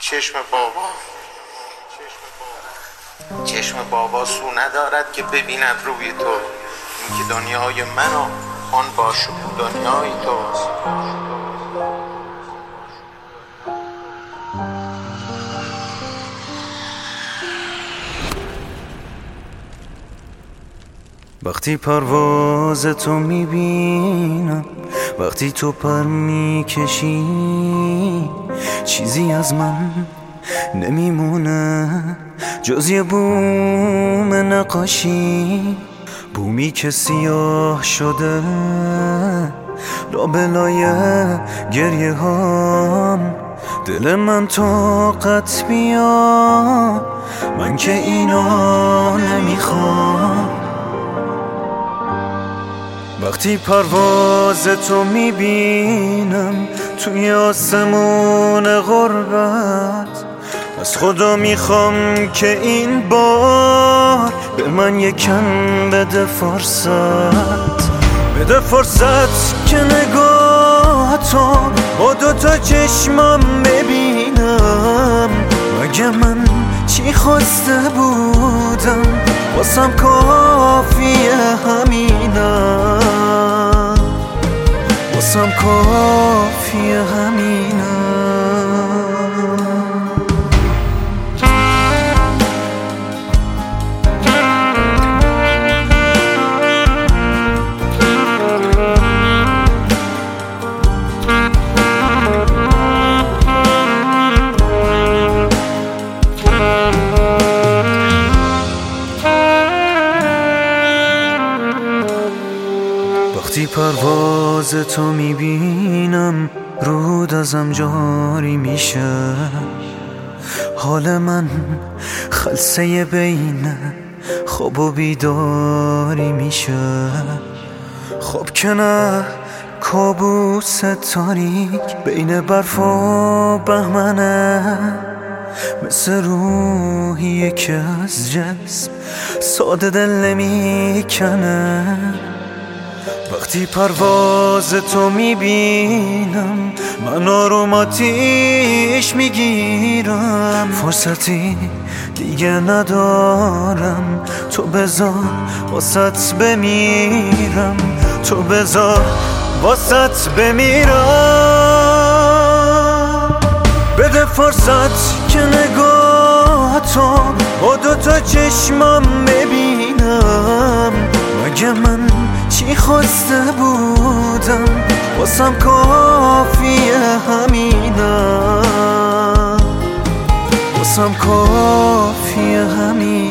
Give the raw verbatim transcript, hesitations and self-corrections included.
چشم بابا چشم بابا سو ندارد که ببیند روی تو، این که دنیای من و آن باشه دنیای توست. وقتی پرواز تو میبینم، وقتی تو پر میکشی، چیزی از من نمیمونه جز یه بوم نقاشی، بومی که سیاه شده لابلای گریه هام. دل من طاقت بیا، من که اینا نمیخوام. وقتی پرواز تو میبینم توی آسمون غربت، از خدا میخوام که این بار به من یکم بده فرصت، بده فرصت که نگاه تو با دوتا چشمم ببینم. مگه من چی خواسته بودم، واسم کافیه همینم، واسم کافیه همینم. وقتی پرواز تو میبینم رود ازم جاری میشه، حال من خلسه بین خواب و بیداری میشه. خب که نه کابوس تاریک بین برف و بهمنه، مثل روحیه که از جسم ساده دل نمیکنه. وقتی پرواز تو میبینم من آروم آتیش میگیرم، فرصتی دیگه ندارم، تو بذار واسط بمیرم، تو بذار واسط بمیرم. بده فرصت که نگاه تو با دوتا چشمم ببینم. مگه من چی خواسته بودم، واسم کافیه همینم، واسم کافیه همینم.